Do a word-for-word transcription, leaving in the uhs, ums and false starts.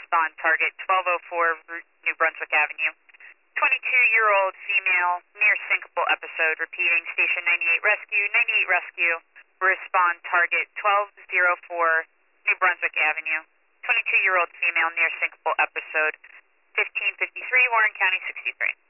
respond target twelve oh four New Brunswick Avenue. twenty-two-year-old female near syncopal episode. Repeating, station ninety-eight rescue, ninety-eight rescue, respond target twelve oh four New Brunswick Avenue. twenty-two-year-old female near syncopal episode. fifteen fifty-three Warren County sixty-three.